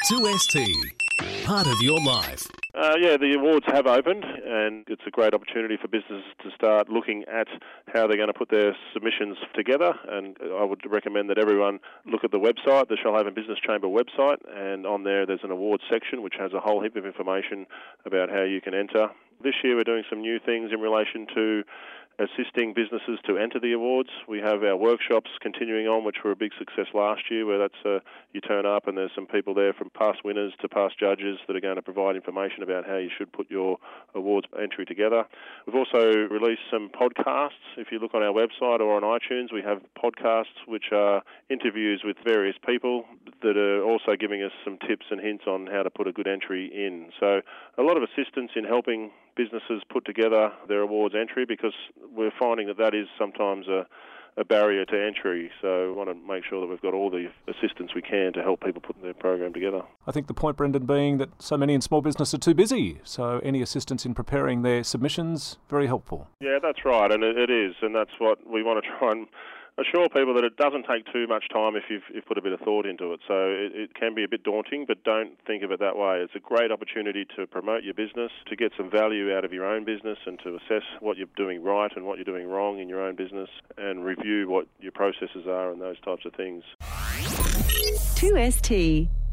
2ST, part of your life. The awards have opened, and it's a great opportunity for businesses to start looking at how they're going to put their submissions together. And I would recommend that everyone look at the website, the Shoalhaven Business Chamber website, and on there's an awards section which has a whole heap of information about how you can enter. This year we're doing some new things in relation to assisting businesses to enter the awards. We have our workshops continuing on, which were a big success last year, where you turn up and there's some people there from past winners to past judges that are going to provide information about how you should put your awards entry together. We've also released some podcasts. If you look on our website or on iTunes, we have podcasts which are interviews with various people that are also giving us some tips and hints on how to put a good entry in. So a lot of assistance in helping businesses put together their awards entry, because we're finding that is sometimes a barrier to entry. So we want to make sure that we've got all the assistance we can to help people put their program together. I think the point, Brendan, being that so many in small business are too busy. So any assistance in preparing their submissions, very helpful. Yeah, that's right, and it is, and that's what we want to try and assure people, that it doesn't take too much time if you've put a bit of thought into it. So it can be a bit daunting, but don't think of it that way. It's a great opportunity to promote your business, to get some value out of your own business, and to assess what you're doing right and what you're doing wrong in your own business, and review what your processes are and those types of things. 2ST